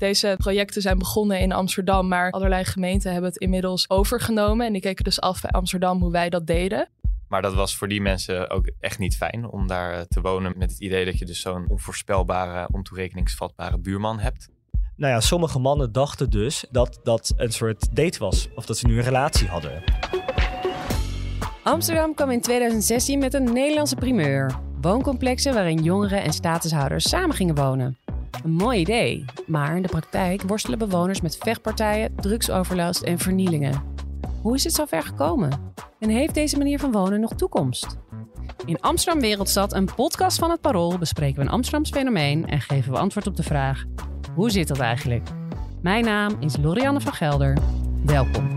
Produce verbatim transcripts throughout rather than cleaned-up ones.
Deze projecten zijn begonnen in Amsterdam, maar allerlei gemeenten hebben het inmiddels overgenomen. En die keken dus af bij Amsterdam hoe wij dat deden. Maar dat was voor die mensen ook echt niet fijn om daar te wonen met het idee dat je dus zo'n onvoorspelbare, ontoerekeningsvatbare buurman hebt. Nou ja, sommige mannen dachten dus dat dat een soort date was. Of dat ze nu een relatie hadden. Amsterdam kwam in tweeduizend zestien met een Nederlandse primeur. Wooncomplexen waarin jongeren en statushouders samen gingen wonen. Een mooi idee, maar in de praktijk worstelen bewoners met vechtpartijen, drugsoverlast en vernielingen. Hoe is het zo ver gekomen? En heeft deze manier van wonen nog toekomst? In Amsterdam Wereldstad, een podcast van het Parool, bespreken we een Amsterdams fenomeen en geven we antwoord op de vraag: hoe zit dat eigenlijk? Mijn naam is Lorianne van Gelder. Welkom.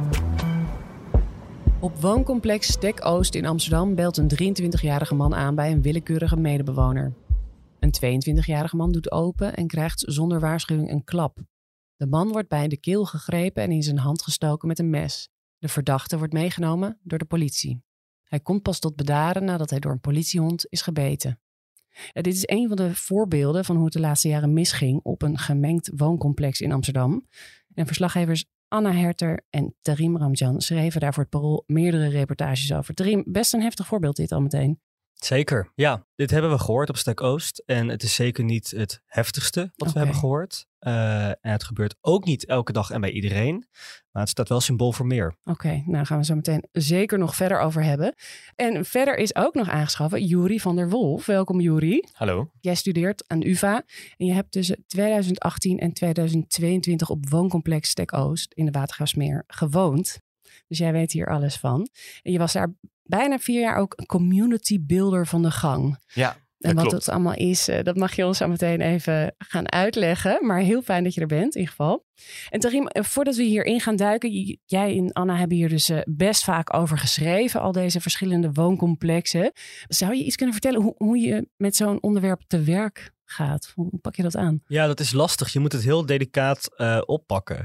Op wooncomplex Stek Oost in Amsterdam belt een drieëntwintigjarige man aan bij een willekeurige medebewoner. Een tweeëntwintigjarige man doet open en krijgt zonder waarschuwing een klap. De man wordt bij de keel gegrepen en in zijn hand gestoken met een mes. De verdachte wordt meegenomen door de politie. Hij komt pas tot bedaren nadat hij door een politiehond is gebeten. Ja, dit is een van de voorbeelden van hoe het de laatste jaren misging op een gemengd wooncomplex in Amsterdam. En verslaggevers Anna Herter en Tarim Ramjan schreven daar voor het Parool meerdere reportages over. Tarim, best een heftig voorbeeld dit al meteen. Zeker, ja. Dit hebben we gehoord op Stek Oost. En het is zeker niet het heftigste wat Okay. we hebben gehoord. Uh, en het gebeurt ook niet elke dag en bij iedereen. Maar het staat wel symbool voor meer. Oké, okay, nou gaan we zo meteen zeker nog verder over hebben. En verder is ook nog aangeschoven Juri van der Wolf. Welkom Juri. Hallo. Jij studeert aan U vA en je hebt tussen tweeduizend achttien en tweeduizend tweeëntwintig op wooncomplex Stek Oost in de Watergraafsmeer gewoond. Dus jij weet hier alles van. En je was daar bijna vier jaar ook een community builder van de gang. Ja. En wat klopt. dat allemaal is, dat mag je ons zo meteen even gaan uitleggen. Maar heel fijn dat je er bent, in ieder geval. En Tarim, voordat we hierin gaan duiken, jij en Anna hebben hier dus best vaak over geschreven, al deze verschillende wooncomplexen. Zou je iets kunnen vertellen hoe, hoe je met zo'n onderwerp te werk gaat? Hoe pak je dat aan? Ja, dat is lastig. Je moet het heel delicaat uh, oppakken.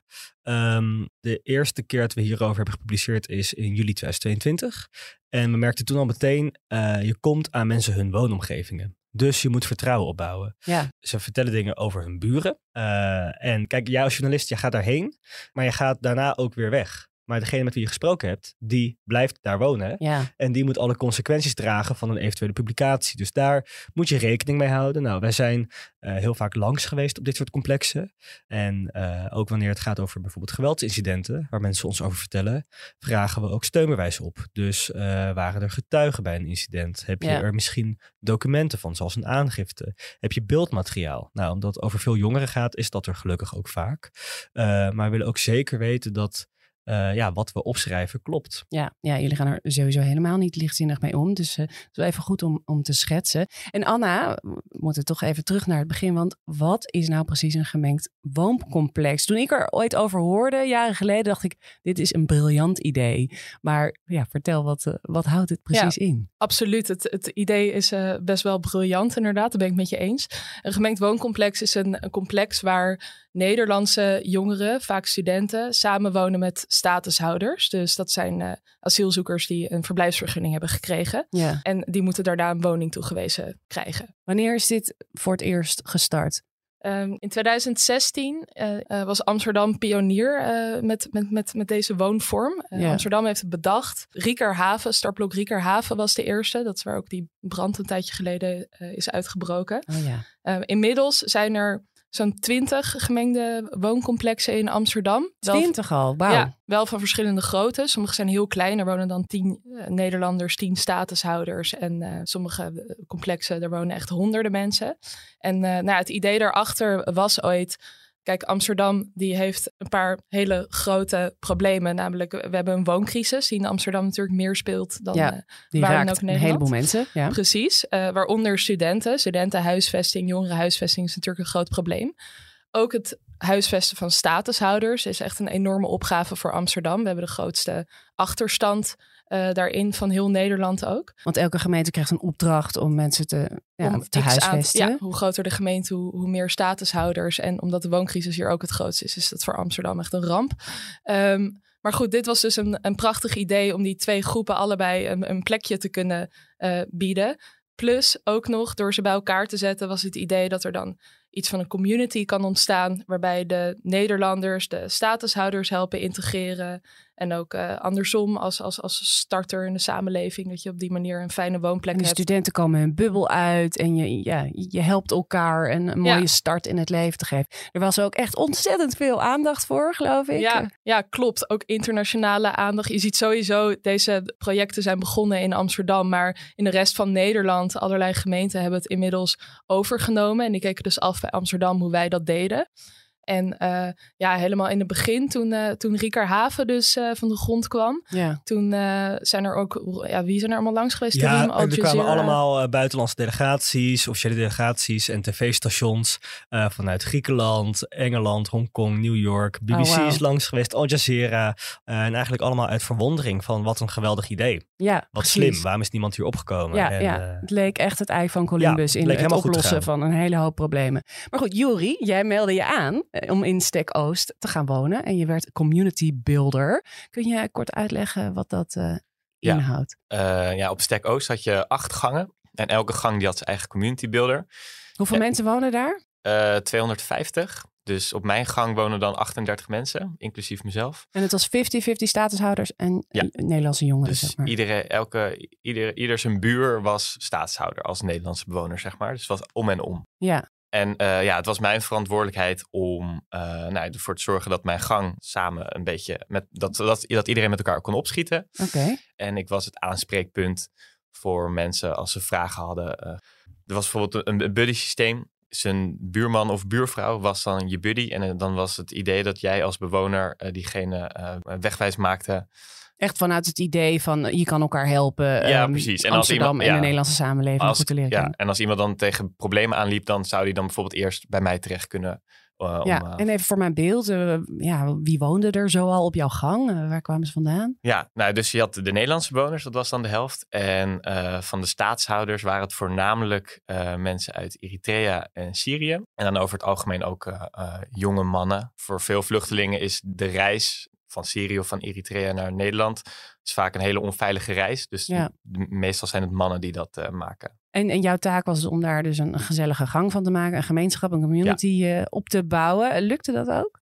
Um, de eerste keer dat we hierover hebben gepubliceerd is in juli tweeduizend tweeëntwintig. En we merkten toen al meteen, uh, je komt aan mensen hun woonomgevingen. Dus je moet vertrouwen opbouwen. Ja. Ze vertellen dingen over hun buren. Uh, en kijk, jij als journalist, je gaat daarheen, maar je gaat daarna ook weer weg. Maar degene met wie je gesproken hebt, die blijft daar wonen. Ja. En die moet alle consequenties dragen van een eventuele publicatie. Dus daar moet je rekening mee houden. Nou, wij zijn uh, heel vaak langs geweest op dit soort complexen. En uh, ook wanneer het gaat over bijvoorbeeld geweldsincidenten, waar mensen ons over vertellen, vragen we ook steunbewijs op. Dus uh, waren er getuigen bij een incident? Heb je ja. er misschien documenten van, zoals een aangifte? Heb je beeldmateriaal? Nou, omdat het over veel jongeren gaat, is dat er gelukkig ook vaak. Uh, maar we willen ook zeker weten dat Uh, ja, wat we opschrijven klopt. Ja, ja, jullie gaan er sowieso helemaal niet lichtzinnig mee om. Dus uh, het is wel even goed om, om te schetsen. En Anna, we moeten toch even terug naar het begin. Want wat is nou precies een gemengd wooncomplex? Toen ik er ooit over hoorde, jaren geleden, dacht ik, dit is een briljant idee. Maar ja, vertel, wat, uh, wat houdt het precies ja, in? Absoluut. Het, het idee is uh, best wel briljant inderdaad. Dat ben ik met je eens. Een gemengd wooncomplex is een, een complex waar Nederlandse jongeren, vaak studenten, samenwonen met statushouders. Dus dat zijn uh, asielzoekers die een verblijfsvergunning hebben gekregen. Ja. En die moeten daarna een woning toegewezen krijgen. Wanneer is dit voor het eerst gestart? Um, in tweeduizend zestien uh, uh, was Amsterdam pionier uh, met, met, met, met deze woonvorm. Uh, ja. Amsterdam heeft het bedacht. Riekerhaven, startblok Riekerhaven was de eerste. Dat is waar ook die brand een tijdje geleden uh, is uitgebroken. Oh ja. uh, inmiddels zijn er zo'n twintig gemengde wooncomplexen in Amsterdam. Twintig al, wauw. Ja, wel van verschillende grootte. Sommige zijn heel klein. Er wonen dan tien uh, Nederlanders, tien statushouders. En uh, sommige complexen, daar wonen echt honderden mensen. En uh, nou, het idee daarachter was ooit, kijk, Amsterdam die heeft een paar hele grote problemen. Namelijk, we hebben een wooncrisis die in Amsterdam natuurlijk meer speelt dan ja, uh, die waar raakt dan ook in een Nederland. heleboel mensen. Ja. Precies, uh, waaronder studenten. Studentenhuisvesting, jongerenhuisvesting is natuurlijk een groot probleem. Ook het huisvesten van statushouders is echt een enorme opgave voor Amsterdam. We hebben de grootste achterstand uh, daarin van heel Nederland ook. Want elke gemeente krijgt een opdracht om mensen te, ja, om te huisvesten. Aan, ja, hoe groter de gemeente, hoe, hoe meer statushouders. En omdat de wooncrisis hier ook het grootste is, is dat voor Amsterdam echt een ramp. Um, maar goed, dit was dus een, een prachtig idee om die twee groepen allebei een, een plekje te kunnen uh, bieden. Plus ook nog door ze bij elkaar te zetten was het idee dat er dan iets van een community kan ontstaan, waarbij de Nederlanders de statushouders helpen integreren. En ook uh, andersom als, als, als starter in de samenleving, dat je op die manier een fijne woonplek en de hebt. studenten komen hun bubbel uit en je, ja, je helpt elkaar en een mooie ja. start in het leven te geven. Er was ook echt ontzettend veel aandacht voor, geloof ik. Ja, ja, klopt. Ook internationale aandacht. Je ziet sowieso, deze projecten zijn begonnen in Amsterdam, maar in de rest van Nederland, allerlei gemeenten hebben het inmiddels overgenomen. En die keken dus af bij Amsterdam hoe wij dat deden. En uh, ja, helemaal in het begin, toen, uh, toen Riekerhaven dus uh, van de grond kwam. Ja. Toen uh, zijn er ook, ja, wie zijn er allemaal langs geweest? Ja, Team, er kwamen allemaal uh, buitenlandse delegaties, officiële delegaties en tv-stations uh, vanuit Griekenland, Engeland, Hongkong, New York. B B C oh, wow. is langs geweest, Al Jazeera. Uh, en eigenlijk allemaal uit verwondering van wat een geweldig idee. Ja, wat precies. Slim, waarom is niemand hier opgekomen? Ja, en, ja. Uh, het leek echt het ei van Columbus ja, in het, het oplossen van een hele hoop problemen. Maar goed, Juri, jij meldde je aan om in Stek Oost te gaan wonen. En je werd community builder. Kun je kort uitleggen wat dat uh, ja. inhoudt? Uh, ja, op Stek Oost had je acht gangen. En elke gang die had zijn eigen community builder. Hoeveel en, mensen wonen daar? Uh, tweehonderdvijftig. Dus op mijn gang wonen dan achtendertig mensen, inclusief mezelf. En het was vijftig vijftig statushouders en ja. Nederlandse jongeren, dus zeg maar. Iedere, elke, ieder, ieder zijn buur was staatshouder als Nederlandse bewoner, zeg maar. Dus het was om en om. Ja. En uh, ja, het was mijn verantwoordelijkheid om uh, nou, ervoor te zorgen dat mijn gang samen een beetje, met, dat, dat, dat iedereen met elkaar kon opschieten. Oké. Okay. En ik was het aanspreekpunt voor mensen als ze vragen hadden. Uh, er was bijvoorbeeld een, een buddy systeem. Zijn buurman of buurvrouw was dan je buddy. En dan was het idee dat jij als bewoner uh, diegene uh, wegwijs maakte. Echt vanuit het idee van je kan elkaar helpen. Ja, um, precies. En Amsterdam als iemand, en ja, de Nederlandse samenleving als, goed te leren ja, kennen. En als iemand dan tegen problemen aanliep, dan zou die dan bijvoorbeeld eerst bij mij terecht kunnen. Uh, ja, om, uh, en even voor mijn beeld. Uh, ja, wie woonde er zoal op jouw gang? Uh, waar kwamen ze vandaan? Ja, nou, dus je had de Nederlandse bewoners, dat was dan de helft. En uh, van de staatshouders waren het voornamelijk uh, mensen uit Eritrea en Syrië. En dan over het algemeen ook uh, uh, jonge mannen. Voor veel vluchtelingen is de reis van Syrië of van Eritrea naar Nederland is vaak een hele onveilige reis. Dus ja. de, meestal zijn het mannen die dat uh, maken. En, en jouw taak was om daar dus een gezellige gang van te maken, een gemeenschap, een community ja. uh, op te bouwen. Lukte dat ook?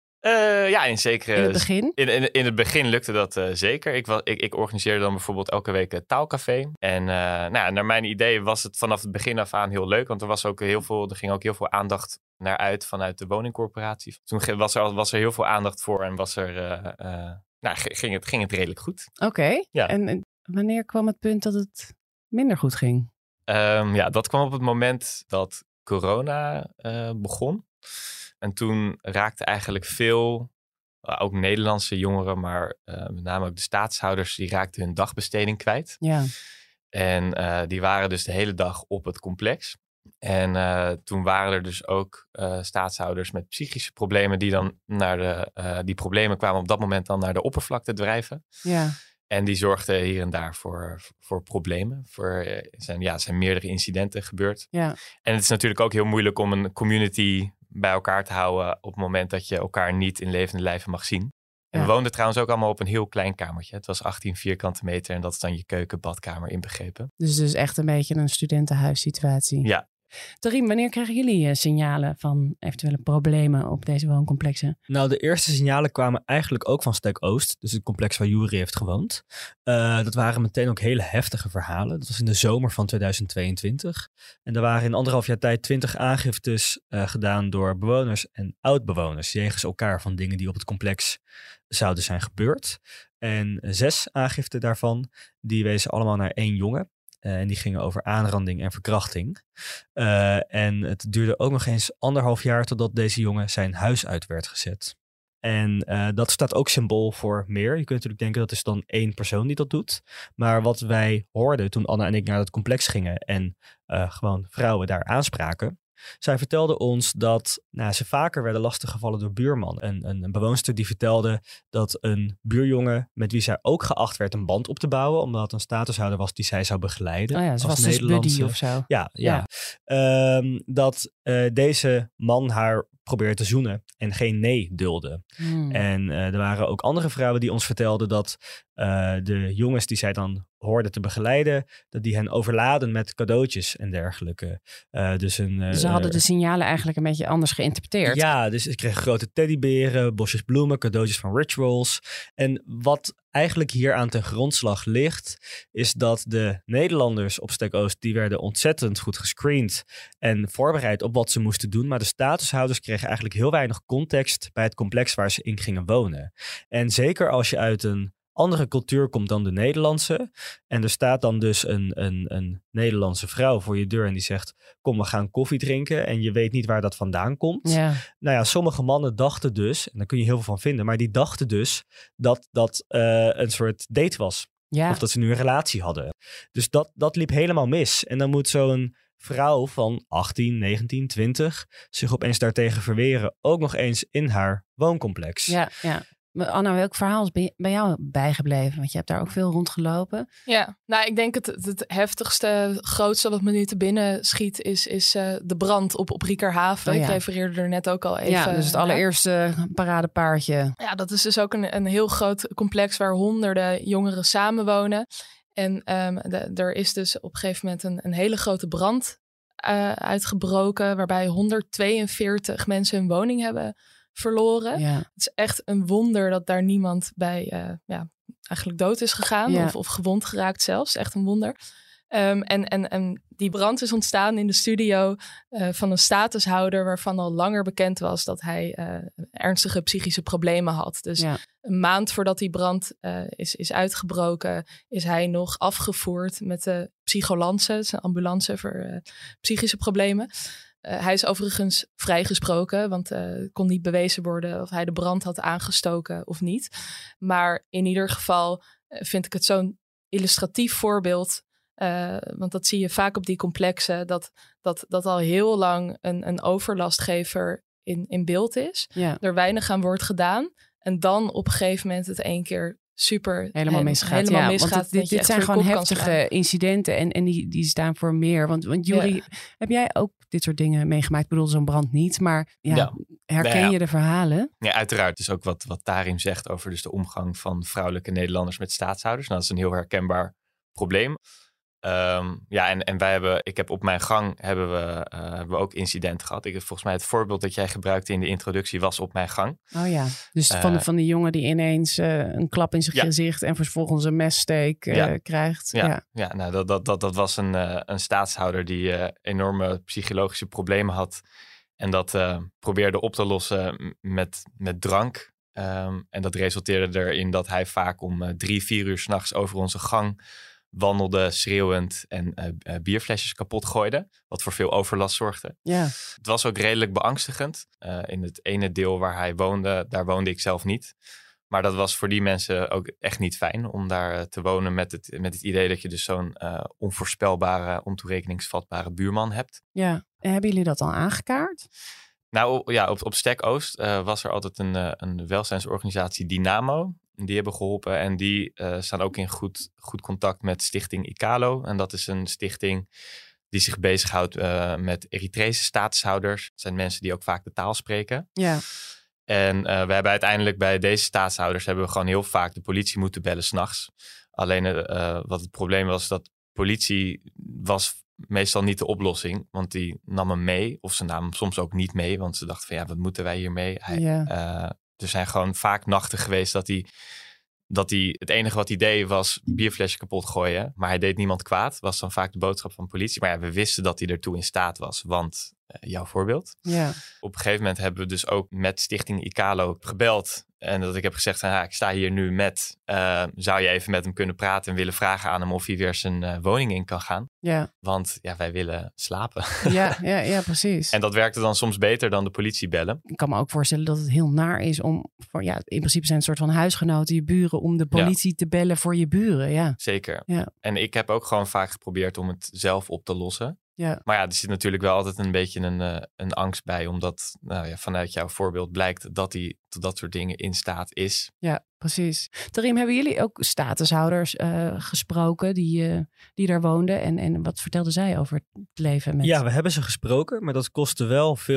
Uh, ja, in zekere... In het begin? In, in, in het begin lukte dat uh, zeker. Ik, was, ik, ik organiseerde dan bijvoorbeeld elke week een taalcafé. En uh, nou ja, naar mijn idee was het vanaf het begin af aan heel leuk. Want er, was ook heel veel, er ging ook heel veel aandacht naar uit vanuit de woningcorporatie. Toen was er, was er heel veel aandacht voor en was er, uh, uh, nou, ging, het, ging het redelijk goed. Oké. Okay. Ja. En, en wanneer kwam het punt dat het minder goed ging? Um, ja, dat kwam op het moment dat corona uh, begon. En toen raakten eigenlijk veel, uh, ook Nederlandse jongeren, maar uh, met name ook de staatshouders, die raakten hun dagbesteding kwijt. Ja. En uh, die waren dus de hele dag op het complex. En uh, toen waren er dus ook uh, staatshouders met psychische problemen die dan naar de, uh, die problemen kwamen op dat moment dan naar de oppervlakte drijven. Ja. En die zorgden hier en daar voor, voor problemen. Voor, uh, zijn, ja, er zijn meerdere incidenten gebeurd. Ja. En het is natuurlijk ook heel moeilijk om een community bij elkaar te houden op het moment dat je elkaar niet in levende lijven mag zien. En ja. we woonden trouwens ook allemaal op een heel klein kamertje. Het was achttien vierkante meter en dat is dan je keuken, badkamer inbegrepen. Dus dus echt een beetje een studentenhuissituatie. Ja. Tarim, wanneer krijgen jullie uh, signalen van eventuele problemen op deze wooncomplexen? Nou, de eerste signalen kwamen eigenlijk ook van Stek Oost, dus het complex waar Juri heeft gewoond. Uh, dat waren meteen ook hele heftige verhalen. Dat was in de zomer van tweeduizend tweeëntwintig. En er waren in anderhalf jaar tijd twintig aangiftes uh, gedaan door bewoners en oud-bewoners jegens elkaar van dingen die op het complex zouden zijn gebeurd. En zes aangiften daarvan, die wezen allemaal naar één jongen. Uh, en die gingen over aanranding en verkrachting. Uh, en het duurde ook nog eens anderhalf jaar totdat deze jongen zijn huis uit werd gezet. En uh, dat staat ook symbool voor meer. Je kunt natuurlijk denken dat is dan één persoon die dat doet. Maar wat wij hoorden toen Anna en ik naar het complex gingen en uh, gewoon vrouwen daar aanspraken. Zij vertelde ons dat nou, ze vaker werden lastiggevallen door buurman. Een, een, een bewoonster die vertelde dat een buurjongen met wie zij ook geacht werd een band op te bouwen, omdat het een statushouder was die zij zou begeleiden. Oh ja, ze als was dus buddy of zo. Ja, ja. ja. Um, dat uh, deze man haar probeerde te zoenen en geen nee dulde. Hmm. En uh, er waren ook andere vrouwen die ons vertelden dat uh, de jongens die zij dan hoorden te begeleiden, dat die hen overladen met cadeautjes en dergelijke. Uh, dus een, uh, Ze hadden de signalen eigenlijk een beetje anders geïnterpreteerd. Ja, dus ik kreeg grote teddyberen, bosjes bloemen, cadeautjes van rituals. En wat eigenlijk hier aan ten grondslag ligt, is dat de Nederlanders op Stek Oost, die werden ontzettend goed gescreend en voorbereid op wat ze moesten doen. Maar de statushouders kregen eigenlijk heel weinig context bij het complex waar ze in gingen wonen. En zeker als je uit een andere cultuur komt dan de Nederlandse. En er staat dan dus een, een, een Nederlandse vrouw voor je deur en die zegt, kom, we gaan koffie drinken. En je weet niet waar dat vandaan komt. Ja. Nou ja, sommige mannen dachten dus, en daar kun je heel veel van vinden, maar die dachten dus dat dat uh, een soort date was. Ja. Of dat ze nu een relatie hadden. Dus dat, dat liep helemaal mis. En dan moet zo'n vrouw van achttien, negentien, twintig zich opeens daartegen verweren. Ook nog eens in haar wooncomplex. Ja, ja. Anna, welk verhaal is bij jou bijgebleven? Want je hebt daar ook veel rondgelopen. Ja, nou ik denk het, het heftigste, grootste wat me nu te binnen schiet is, is uh, de brand op, op Riekerhaven. Oh, ja. Ik refereerde er net ook al even. Ja, dus het allereerste paradepaardje. Ja, dat is dus ook een, een heel groot complex waar honderden jongeren samenwonen. En um, de, er is dus op een gegeven moment een, een hele grote brand uh, uitgebroken, waarbij honderdtweeënveertig mensen hun woning hebben verloren. Ja. Het is echt een wonder dat daar niemand bij uh, ja, eigenlijk dood is gegaan. Ja. Of, of gewond geraakt zelfs. Echt een wonder. Um, en, en, en die brand is ontstaan in de studio uh, van een statushouder waarvan al langer bekend was dat hij uh, ernstige psychische problemen had. Dus Ja. een maand voordat die brand uh, is, is uitgebroken, is hij nog afgevoerd met de psycholance, dat is een ambulance voor uh, psychische problemen. Uh, hij is overigens vrijgesproken, want het uh, kon niet bewezen worden of hij de brand had aangestoken of niet. Maar in ieder geval uh, vind ik het zo'n illustratief voorbeeld. Uh, want dat zie je vaak op die complexen, dat, dat, dat al heel lang een, een overlastgever in, in beeld is. Ja. Er weinig aan wordt gedaan. En dan op een gegeven moment het één keer super helemaal misgaat. Helemaal ja, misgaat want het, dit, dit zijn gewoon heftige incidenten en, en die, die staan voor meer. Want, want Juri, ja. heb jij ook dit soort dingen meegemaakt? Ik bedoel, zo'n brand niet, maar ja, ja. herken ja, ja. je de verhalen? Ja, uiteraard. Dus ook wat, wat Tarim zegt over dus de omgang van vrouwelijke Nederlanders met staatshouders. Nou, dat is een heel herkenbaar probleem. Um, ja, en, en wij hebben, ik heb op mijn gang hebben we, uh, hebben we ook incidenten gehad. Ik heb volgens mij het voorbeeld dat jij gebruikte in de introductie was op mijn gang. Oh ja, dus uh, van, van die jongen die ineens uh, een klap in zijn ja. gezicht en vervolgens een messteek uh, ja. krijgt. Ja, ja. ja nou, dat, dat, dat, dat was een, uh, een staatshouder die uh, enorme psychologische problemen had. En dat uh, probeerde op te lossen met, met drank. Um, en dat resulteerde erin dat hij vaak om uh, drie, vier uur 's nachts over onze gang wandelde, schreeuwend en uh, uh, bierflesjes kapot gooide. Wat voor veel overlast zorgde. Ja. Het was ook redelijk beangstigend. Uh, in het ene deel waar hij woonde, daar woonde ik zelf niet. Maar dat was voor die mensen ook echt niet fijn om daar uh, te wonen met het, met het idee dat je dus zo'n uh, onvoorspelbare, ontoerekeningsvatbare buurman hebt. Ja, en hebben jullie dat al aangekaart? Nou ja, op, op Stek Oost uh, was er altijd een, uh, een welzijnsorganisatie Dynamo. Die hebben geholpen en die uh, staan ook in goed, goed contact met stichting ICALO. En dat is een stichting die zich bezighoudt uh, met Eritrese statushouders. Dat zijn mensen die ook vaak de taal spreken. Ja. En uh, we hebben uiteindelijk bij deze staatshouders hebben we gewoon heel vaak de politie moeten bellen 's nachts. Alleen uh, wat het probleem was, dat politie was meestal niet de oplossing. Want die nam hem mee. Of ze namen hem soms ook niet mee. Want ze dachten van ja, wat moeten wij hiermee? Hij, ja. uh, er zijn gewoon vaak nachten geweest dat hij, dat hij... Het enige wat hij deed was bierflesje kapot gooien. Maar hij deed niemand kwaad. Was dan vaak de boodschap van politie. Maar ja, we wisten dat hij ertoe in staat was. Want, uh, jouw voorbeeld. Ja. Op een gegeven moment hebben we dus ook met stichting ICALO gebeld. En dat ik heb gezegd, van, ja, ik sta hier nu met... Uh, zou je even met hem kunnen praten en willen vragen aan hem of hij weer zijn uh, woning in kan gaan? Ja. Want ja, wij willen slapen. Ja, ja, ja, precies. En dat werkte dan soms beter dan de politie bellen. Ik kan me ook voorstellen dat het heel naar is om... Voor, ja, in principe zijn het een soort van huisgenoten, je buren... om de politie ja. te bellen voor je buren. Ja. Zeker. Ja. En ik heb ook gewoon vaak geprobeerd om het zelf op te lossen. Ja. Maar ja, er zit natuurlijk wel altijd een beetje een, uh, een angst bij. Omdat nou ja, vanuit jouw voorbeeld blijkt dat hij tot dat soort dingen in staat is. Ja, precies. Tarim, hebben jullie ook statushouders uh, gesproken die, uh, die daar woonden? En, en wat vertelden zij over het leven met... Ja, we hebben ze gesproken, maar dat kostte wel veel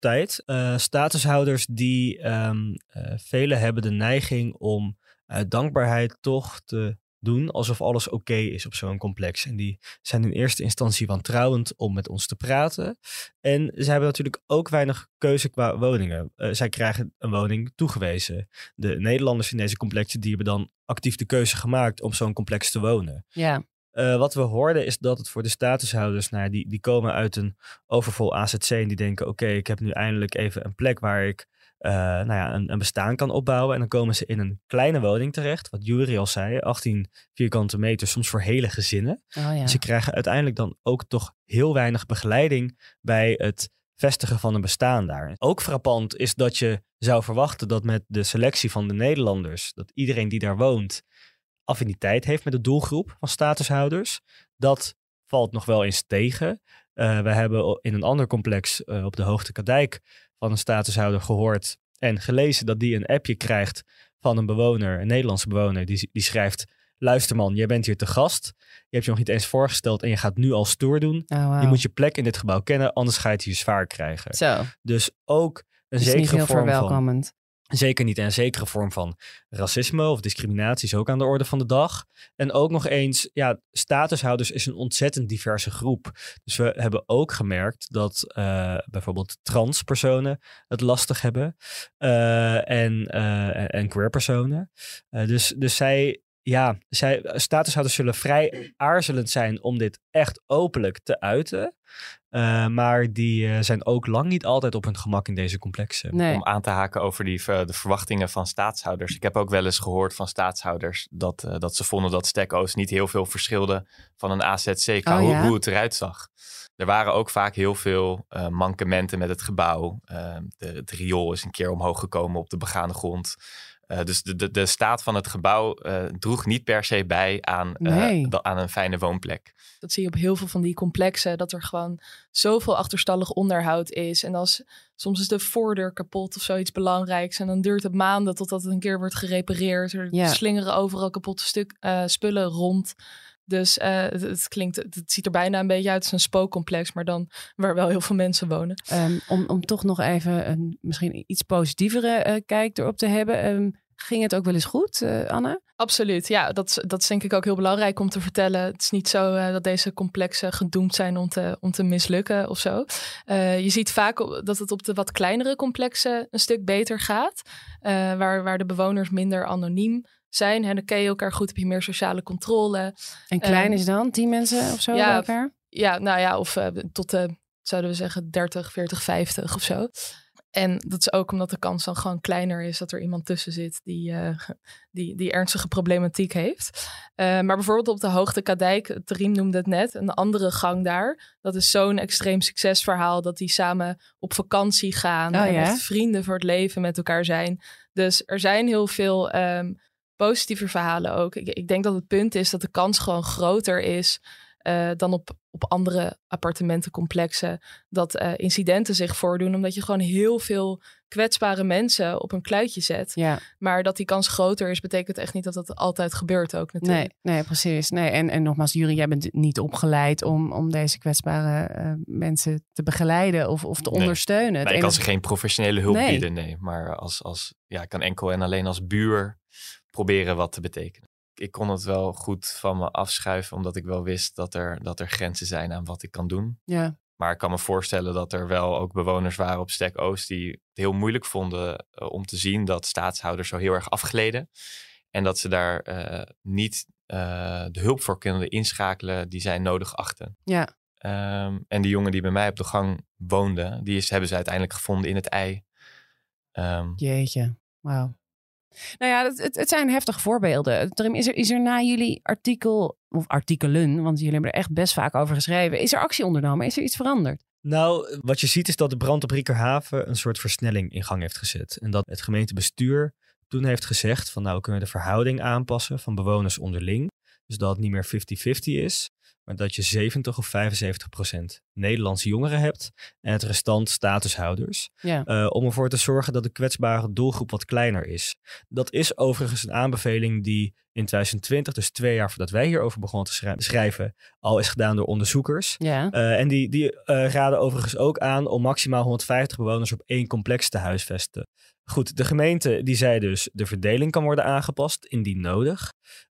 tijd. Uh, statushouders die, um, uh, velen hebben de neiging om uit dankbaarheid toch te doen alsof alles oké okay is op zo'n complex. En die zijn in eerste instantie wantrouwend om met ons te praten. En ze hebben natuurlijk ook weinig keuze qua woningen. Uh, zij krijgen een woning toegewezen. De Nederlanders in deze complexen die hebben dan actief de keuze gemaakt om zo'n complex te wonen. Ja. Uh, wat we hoorden is dat het voor de statushouders, nou, die, die komen uit een overvol A Z C en die denken, oké, okay, ik heb nu eindelijk even een plek waar ik uh, nou ja, een, een bestaan kan opbouwen. En dan komen ze in een kleine woning terecht, wat Juri al zei, achttien vierkante meter, soms voor hele gezinnen. Oh, ja. Ze krijgen uiteindelijk dan ook toch heel weinig begeleiding bij het vestigen van een bestaan daar. Ook frappant is dat je zou verwachten dat met de selectie van de Nederlanders, dat iedereen die daar woont affiniteit heeft met de doelgroep van statushouders. Dat valt nog wel eens tegen. Uh, we hebben in een ander complex uh, op de Hoogte Kadijk van een statushouder gehoord en gelezen dat die een appje krijgt van een bewoner, een Nederlandse bewoner, die, die schrijft: luister man, jij bent hier te gast. Je hebt je nog niet eens voorgesteld en je gaat nu al stoer doen. Oh, wow. Je moet je plek in dit gebouw kennen, anders ga je het hier zwaar krijgen. Zo. Dus ook een is zekere niet heel vorm verwelkomend. van... Zeker niet. En een zekere vorm van racisme of discriminatie is ook aan de orde van de dag. En ook nog eens, ja, statushouders is een ontzettend diverse groep. Dus we hebben ook gemerkt dat uh, bijvoorbeeld transpersonen het lastig hebben. Uh, en, uh, en queerpersonen. Uh, dus, dus zij... Ja, zij, statushouders zullen vrij aarzelend zijn om dit echt openlijk te uiten. Uh, maar die uh, zijn ook lang niet altijd op hun gemak in deze complexen. Nee. Om aan te haken over die, uh, de verwachtingen van staatshouders. Ik heb ook wel eens gehoord van staatshouders dat, uh, dat ze vonden dat Stek Oost niet heel veel verschilde van een A Z C qua oh, ja? hoe, hoe het eruit zag. Er waren ook vaak heel veel uh, mankementen met het gebouw. Uh, de, het riool is een keer omhoog gekomen op de begane grond. Uh, dus de, de, de staat van het gebouw uh, droeg niet per se bij aan, uh, nee. da, aan een fijne woonplek. Dat zie je op heel veel van die complexen, dat er gewoon zoveel achterstallig onderhoud is. En als soms is de voordeur kapot of zoiets belangrijks. En dan duurt het maanden totdat het een keer wordt gerepareerd. Er ja. slingeren overal kapotte stuk, uh, spullen rond. Dus uh, het, het klinkt, het ziet er bijna een beetje uit als een spookcomplex, maar dan waar wel heel veel mensen wonen. Um, om, om toch nog even een misschien iets positievere uh, kijk erop te hebben. Um, ging het ook wel eens goed, uh, Anne? Absoluut, ja. Dat, dat is denk ik ook heel belangrijk om te vertellen. Het is niet zo uh, dat deze complexen gedoemd zijn om te, om te mislukken of zo. Uh, je ziet vaak dat het op de wat kleinere complexen een stuk beter gaat. Uh, waar, waar de bewoners minder anoniem zijn. En dan ken je elkaar goed, heb je meer sociale controle. En klein um, is dan? tien mensen of zo ja, bij elkaar? Ja, nou ja, of uh, tot uh, zouden we zeggen dertig, veertig, vijftig of zo. En dat is ook omdat de kans dan gewoon kleiner is dat er iemand tussen zit die, uh, die, die ernstige problematiek heeft. Uh, maar bijvoorbeeld op de Hoogte Kadijk, Tarim noemde het net, een andere gang daar. Dat is zo'n extreem succesverhaal dat die samen op vakantie gaan. Oh, en ja? echt vrienden voor het leven met elkaar zijn. Dus er zijn heel veel um, positieve verhalen ook. Ik, ik denk dat het punt is dat de kans gewoon groter is Uh, dan op, op andere appartementencomplexen. Dat uh, incidenten zich voordoen. Omdat je gewoon heel veel kwetsbare mensen op een kluitje zet. Ja. Maar dat die kans groter is, betekent echt niet dat dat altijd gebeurt ook natuurlijk. Nee, nee precies. Nee, en, en nogmaals, Juri, jij bent niet opgeleid om, om deze kwetsbare uh, mensen te begeleiden of, of te nee. ondersteunen. Nee, het ik kan ene... ze geen professionele hulp nee. bieden, nee. Maar als, als, ja, ik kan enkel en alleen als buur proberen wat te betekenen. Ik kon het wel goed van me afschuiven, omdat ik wel wist dat er, dat er grenzen zijn aan wat ik kan doen. Ja. Maar ik kan me voorstellen dat er wel ook bewoners waren op Stek Oost die het heel moeilijk vonden uh, om te zien dat staatshouders zo heel erg afgleden. En dat ze daar uh, niet uh, de hulp voor kunnen inschakelen die zij nodig achten. Ja. Um, en die jongen die bij mij op de gang woonde, die is, hebben ze uiteindelijk gevonden in het ei. Um, Jeetje, wauw. Nou ja, het, het, het zijn heftige voorbeelden. Is er, is er na jullie artikel, of artikelen, want jullie hebben er echt best vaak over geschreven, is er actie ondernomen? Is er iets veranderd? Nou, wat je ziet is dat de brand op Riekerhaven een soort versnelling in gang heeft gezet. En dat het gemeentebestuur toen heeft gezegd van nou, we kunnen de verhouding aanpassen van bewoners onderling. Dus dat het niet meer vijftig vijftig is, maar dat je zeventig of vijfenzeventig procent Nederlandse jongeren hebt en het restant statushouders. Ja. Uh, om ervoor te zorgen dat de kwetsbare doelgroep wat kleiner is. Dat is overigens een aanbeveling die in twintig twintig, dus twee jaar voordat wij hierover begonnen te schrijven, schrijven al is gedaan door onderzoekers. Ja. Uh, en die, die uh, raden overigens ook aan om maximaal honderdvijftig bewoners op één complex te huisvesten. Goed, de gemeente die zei dus de verdeling kan worden aangepast indien nodig.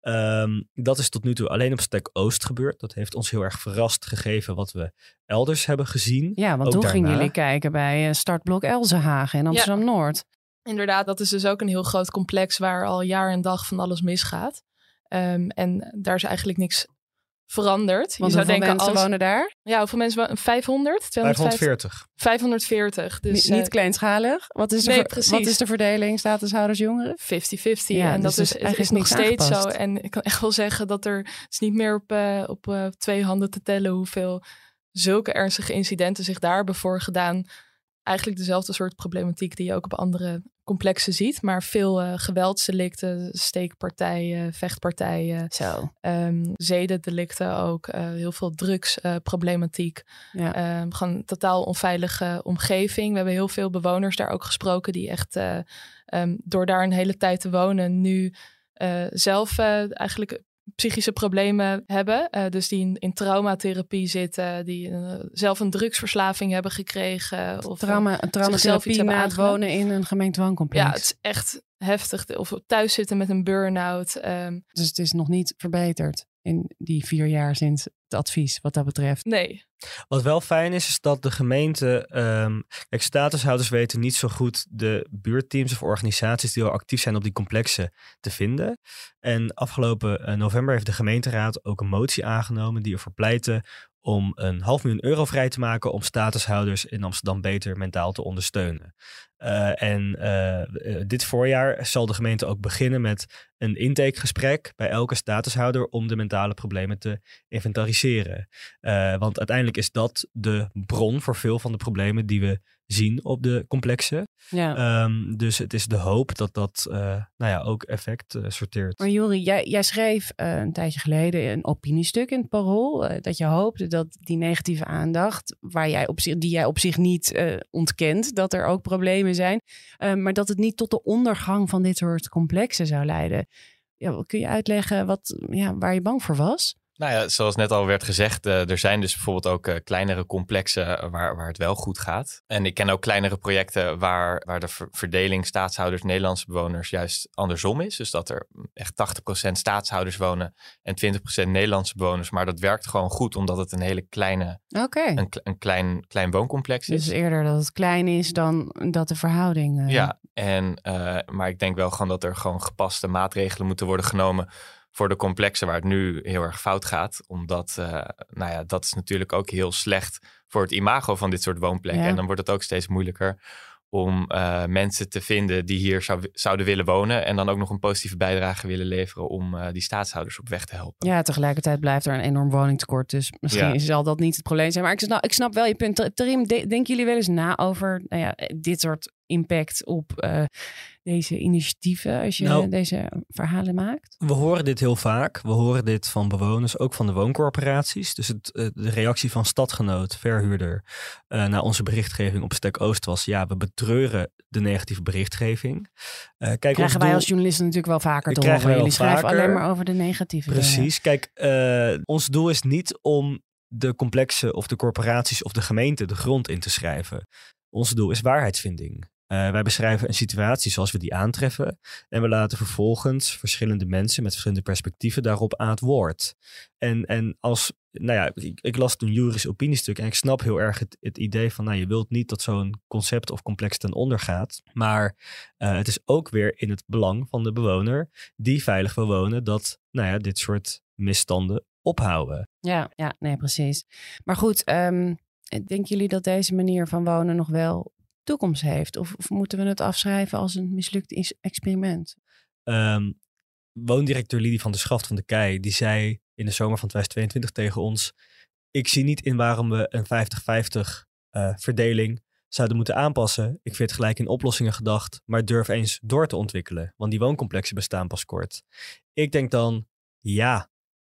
Um, dat is tot nu toe alleen op Stek Oost gebeurd. Dat heeft ons heel erg verrast gegeven wat we elders hebben gezien. Ja, want ook toen daarna. gingen jullie kijken bij uh, startblok Elzenhagen in Amsterdam-Noord. Inderdaad, dat is dus ook een heel groot complex waar al jaar en dag van alles misgaat. Um, en daar is eigenlijk niks veranderd. Want je zou hoeveel denken mensen als, wonen daar? Ja, hoeveel mensen wonen? vijfhonderd? vijfhonderdveertig. vijfhonderdveertig. Dus, Niet, niet uh, kleinschalig? Wat is, de nee, ver, precies. wat is de verdeling statushouders jongeren? vijftig vijftig. Ja, en dus dat is is, is, eigenlijk is nog niks steeds aangepast. zo. En ik kan echt wel zeggen dat er het is niet meer op, uh, op uh, twee handen te tellen hoeveel zulke ernstige incidenten zich daar hebben voorgedaan. Eigenlijk dezelfde soort problematiek die je ook op andere complexen ziet. Maar veel uh, geweldsdelicten, steekpartijen, vechtpartijen, Zo. um, zedendelicten ook. Uh, heel veel drugsproblematiek. Uh, Ja. um, gewoon een totaal onveilige omgeving. We hebben heel veel bewoners daar ook gesproken die echt uh, um, door daar een hele tijd te wonen nu uh, zelf uh, eigenlijk psychische problemen hebben. Uh, dus die in, in traumatherapie zitten, die uh, zelf een drugsverslaving hebben gekregen. Of Trauma, uh, een traumatherapie na het aangedaan. wonen in een gemengd wooncomplex. Ja, het is echt heftig. Of thuis zitten met een burn-out. Um, Dus het is nog niet verbeterd in die vier jaar sinds het advies wat dat betreft. nee. Wat wel fijn is, is dat de gemeente... Um, kijk, statushouders weten niet zo goed de buurtteams of organisaties die al actief zijn op die complexen te vinden. En afgelopen uh, november heeft de gemeenteraad ook een motie aangenomen die ervoor pleitte om een half miljoen euro vrij te maken om statushouders in Amsterdam beter mentaal te ondersteunen. Uh, en uh, uh, dit voorjaar zal de gemeente ook beginnen met een intakegesprek bij elke statushouder om de mentale problemen te inventariseren. Uh, want uiteindelijk is dat de bron voor veel van de problemen die we zien op de complexen. Ja. Um, dus het is de hoop dat dat uh, nou ja, ook effect uh, sorteert. Maar Juri, jij, jij schreef uh, een tijdje geleden een opiniestuk in het Parool. Uh, dat je hoopte dat die negatieve aandacht, waar jij op zich, die jij op zich niet uh, ontkent, dat er ook problemen zijn. Uh, maar dat het niet tot de ondergang van dit soort complexen zou leiden. Ja, kun je uitleggen wat, ja, waar je bang voor was? Nou ja, zoals net al werd gezegd, uh, er zijn dus bijvoorbeeld ook uh, kleinere complexen waar, waar het wel goed gaat. En ik ken ook kleinere projecten waar, waar de ver- verdeling staatshouders, Nederlandse bewoners juist andersom is. Dus dat er echt tachtig procent staatshouders wonen en twintig procent Nederlandse bewoners. Maar dat werkt gewoon goed, omdat het een hele kleine, Okay. een, een klein, klein wooncomplex is. Dus eerder dat het klein is dan dat de verhouding... Uh... Ja, en, uh, maar ik denk wel gewoon dat er gewoon gepaste maatregelen moeten worden genomen voor de complexen waar het nu heel erg fout gaat. Omdat, uh, nou ja, dat is natuurlijk ook heel slecht voor het imago van dit soort woonplekken. Ja. En dan wordt het ook steeds moeilijker om uh, mensen te vinden die hier zou, zouden willen wonen. En dan ook nog een positieve bijdrage willen leveren om uh, die staatshouders op weg te helpen. Ja, tegelijkertijd blijft er een enorm woningtekort. Dus misschien Ja. zal dat niet het probleem zijn. Maar ik snap, ik snap wel je punt. Tarim, de, denken jullie wel eens na over nou ja, dit soort impact op uh, deze initiatieven als je Nou, deze verhalen maakt? We horen dit heel vaak. We horen dit van bewoners, ook van de wooncorporaties. Dus het, de reactie van stadgenoot, verhuurder, uh, naar onze berichtgeving op Stek Oost was: ja, we betreuren de negatieve berichtgeving. Uh, kijk, Krijgen ons wij doel... als journalisten natuurlijk wel vaker te krijgen horen. wij Jullie wel schrijven vaker. alleen maar over de negatieve Precies. dingen. Kijk, uh, ons doel is niet om de complexen of de corporaties of de gemeente de grond in te schrijven. Ons doel is waarheidsvinding. Uh, wij beschrijven een situatie zoals we die aantreffen en we laten vervolgens verschillende mensen met verschillende perspectieven daarop aan het woord. En, en als, nou ja, ik, ik las toen Juri's opiniestuk en ik snap heel erg het, het idee van, nou, je wilt niet dat zo'n concept of complex ten onder gaat, maar uh, het is ook weer in het belang van de bewoner die veilig wil wonen dat, nou ja, dit soort misstanden ophouden. Ja, ja, nee, precies. Maar goed, um, denken jullie dat deze manier van wonen nog wel toekomst heeft? Of, of moeten we het afschrijven als een mislukt is- experiment? Um, woondirecteur Lidie van der Schaft van de Kei, die zei in de zomer van twintig tweeëntwintig tegen ons: ik zie niet in waarom we een vijftig vijftig uh, verdeling zouden moeten aanpassen. Ik vind gelijk in oplossingen gedacht, maar durf eens door te ontwikkelen, want die wooncomplexen bestaan pas kort. Ik denk dan, ja,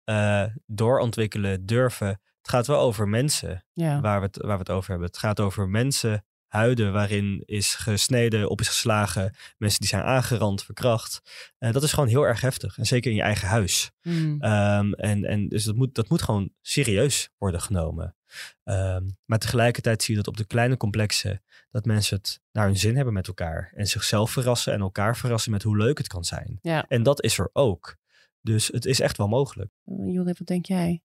uh, doorontwikkelen, durven. Het gaat wel over mensen Ja. waar, we het, waar we het over hebben. Het gaat over mensen, huiden waarin is gesneden, op is geslagen. Mensen die zijn aangerand, verkracht. Uh, dat is gewoon heel erg heftig. En zeker in je eigen huis. Mm. Um, en, en dus dat moet, dat moet gewoon serieus worden genomen. Um, maar tegelijkertijd zie je dat op de kleine complexen dat mensen het naar hun zin hebben met elkaar. En zichzelf verrassen en elkaar verrassen met hoe leuk het kan zijn. Ja. En dat is er ook. Dus het is echt wel mogelijk. Uh, Judith, wat denk jij?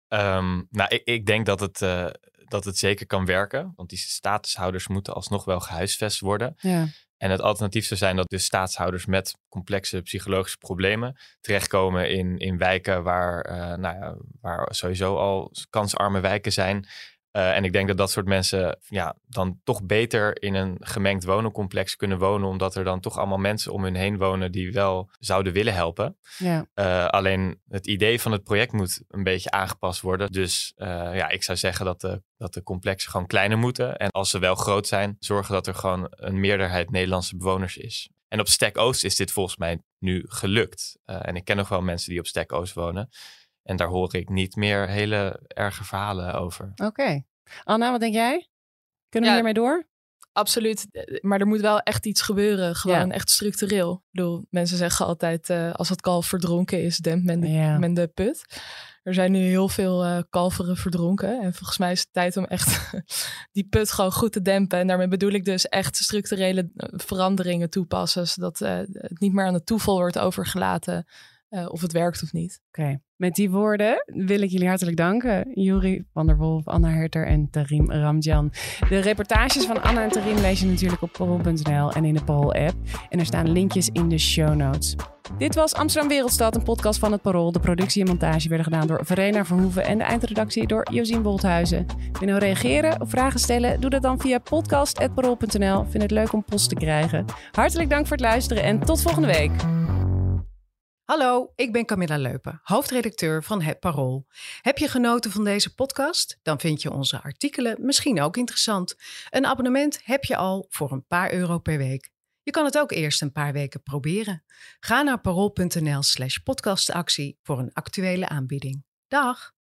Um, nou, ik, ik denk dat het, uh, dat het zeker kan werken. Want die statushouders moeten alsnog wel gehuisvest worden. Ja. En het alternatief zou zijn dat de staatshouders met complexe psychologische problemen terechtkomen in, in wijken waar, uh, nou ja, waar sowieso al kansarme wijken zijn. Uh, en ik denk dat dat soort mensen ja, dan toch beter in een gemengd wonencomplex kunnen wonen. Omdat er dan toch allemaal mensen om hun heen wonen die wel zouden willen helpen. Ja. Uh, alleen het idee van het project moet een beetje aangepast worden. Dus uh, ja, ik zou zeggen dat de, dat de complexen gewoon kleiner moeten. En als ze wel groot zijn, zorgen dat er gewoon een meerderheid Nederlandse bewoners is. En op Stek Oost is dit volgens mij nu gelukt. Uh, en ik ken nog wel mensen die op Stek Oost wonen. En daar hoor ik niet meer hele erge verhalen over. Oké. Okay. Anna, wat denk jij? Kunnen ja, we hiermee door? Absoluut. Maar er moet wel echt iets gebeuren. Gewoon ja. echt structureel. Ik bedoel, mensen zeggen altijd, uh, als het kalf verdronken is, dempt men de, ja. men de put. Er zijn nu heel veel uh, kalveren verdronken. En volgens mij is het tijd om echt die put gewoon goed te dempen. En daarmee bedoel ik dus echt structurele veranderingen toepassen. Zodat uh, het niet meer aan het toeval wordt overgelaten. Uh, of het werkt of niet. Oké, okay. Met die woorden wil ik jullie hartelijk danken. Juri van der Wolf, Anna Herter en Tarim Ramjan. De reportages van Anna en Tarim lees je natuurlijk op parool punt n l en in de Parool-app. En er staan linkjes in de show notes. Dit was Amsterdam Wereldstad, een podcast van het Parool. De productie en montage werden gedaan door Verena Verhoeven en de eindredactie door Josien Bolthuizen. Wil je nou reageren of vragen stellen? Doe dat dan via podcast punt parool punt n l. Vind het leuk om post te krijgen. Hartelijk dank voor het luisteren en tot volgende week. Hallo, ik ben Camilla Leupen, hoofdredacteur van Het Parool. Heb je genoten van deze podcast? Dan vind je onze artikelen misschien ook interessant. Een abonnement heb je al voor een paar euro per week. Je kan het ook eerst een paar weken proberen. Ga naar parool punt n l slash podcastactie voor een actuele aanbieding. Dag!